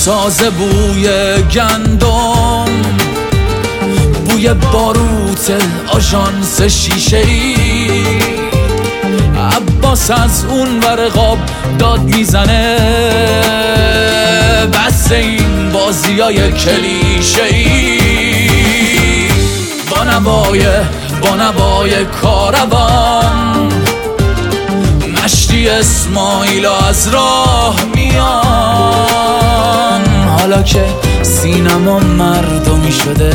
تازه بوی گندم، بوی باروت آژانس شیشه‌ای. عباس از اون ورقاب داد میزنه، بس این بازیای کلیشه‌ای. با نوای کاروان مشتی اسماعیل از راه میان. حالا که سینما مردمی شده،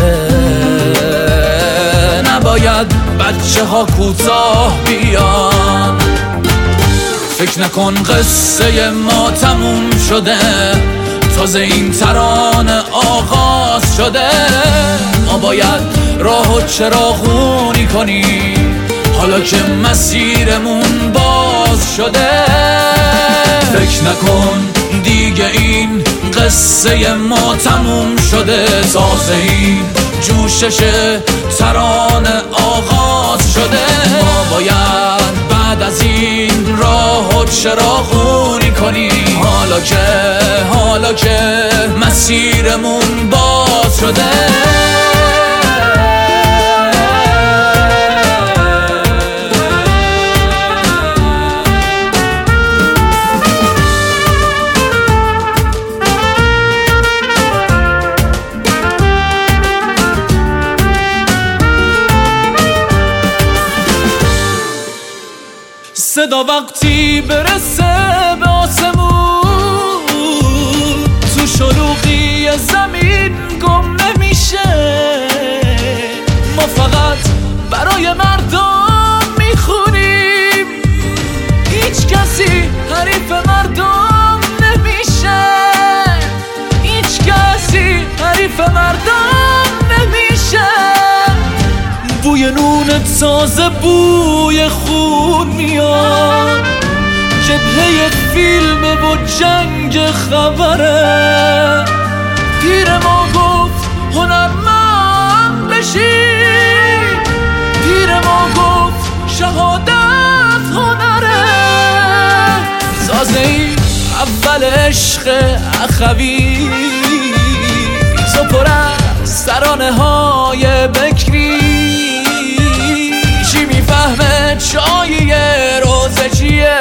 نباید بچه ها کوتاه بیان. فکر نکن قصه ما تموم شده، تازه این ترانه آغاز شده. ما باید راهو چراغونی کنیم، حالا که مسیرمون باز شده. فکر نکن دیگه این قصه ما تموم شده، تازه این جوشش ترانه آغاز شده. ما باید بعد از این راهو چراغونی کنیم، حالا که مسیرمون باز شده. صدا وقتی برسه به آسمون، تو شلوغی زمین گم نمیشه. ما فقط برای مردم میخونیم، هیچ کسی حریف مردم نمیشه. هیچ کسی حریف مردم نمیشه. بوی نون تازه، بوی خون میاد، جبهه فیلم و جنگ خبره. پیر ما گفت هنرمند بشی، پیر ما گفت شهادت هنره. سازه ای اول عشق اخوی، تو پر از ترانه های بکری. چی میفهمه چای روزه چیه؟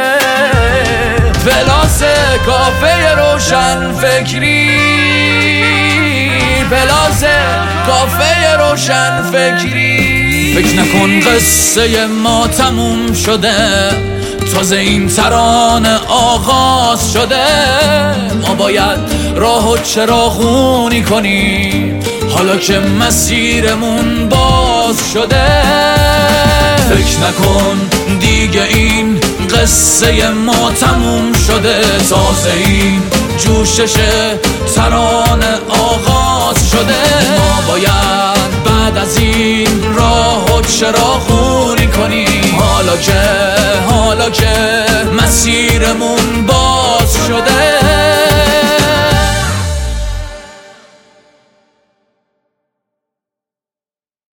پلاس کافه روشن فکری، پلاس کافه روشن فکری. فکر نکن قصه ما تموم شده، تازه این ترانه آغاز شده. ما باید راهو چراغونی کنیم، حالا که مسیرمون باز شده. فکر نکن دیگه این قصه ما تموم شده، تازه این جوشش ترانه آغاز شده. ما باید بعد از این راهو چراغونی کنیم، حالا که مسیرمون باز شده.